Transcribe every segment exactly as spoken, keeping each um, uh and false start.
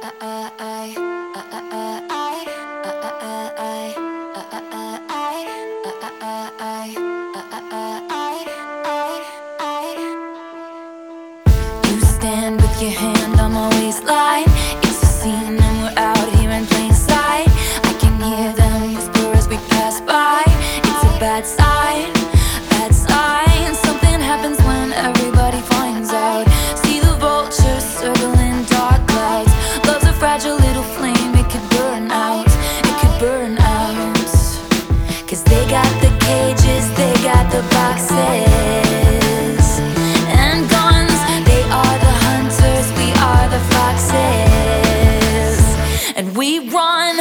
You stand with your hand on my waistline. It's a scene and we're out here in plain sight. I can hear them whisper as we pass by. It's a bad sign, bad sign. Something happens when everybody finds out. See the vultures circling dark clouds. Love's a fragile little flame, it could burn out, it could burn out. Cause they got the cages, they got the boxes and guns. They are the hunters, we are the foxes. And we run,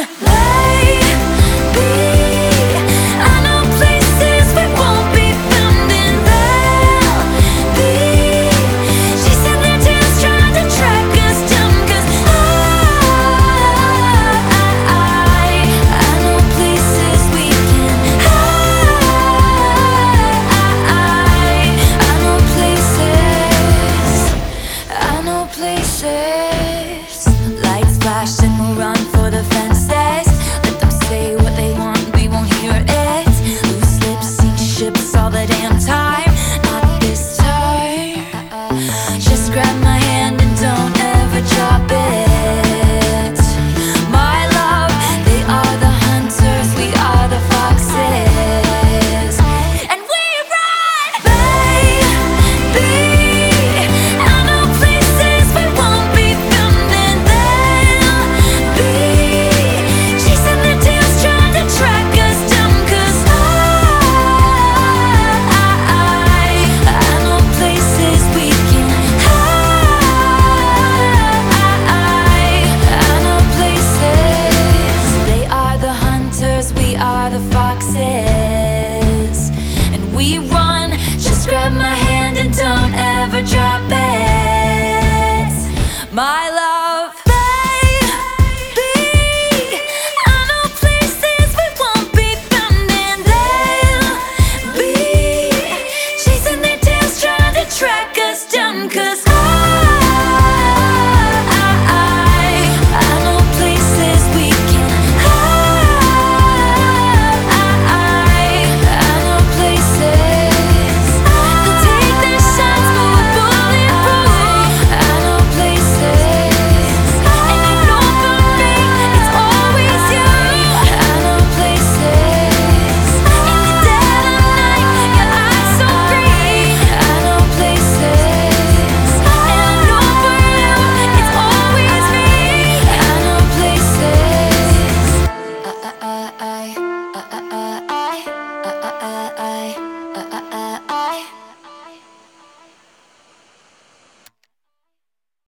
baby. I know places we won't be found, and they'll be chasing their tails, trying to track us down. Cause I, I, I know places we can hide. I know places, I know places. Lights flash and we'll run for the fences. Let them say what they want, we won't hear it. Loose lips sink ships all the damn time. Not this time. Just grab my hand and don't ever drop it. My love, they are the hunters, we are the foxes. And we run, baby. I know places we won't be found, and they'll be chasing their tails, trying to track us down. Cause I, I know places we can hide. I know places. They are the hunters, we are the foxes. And we run, just grab my hand and don't ever drop it. My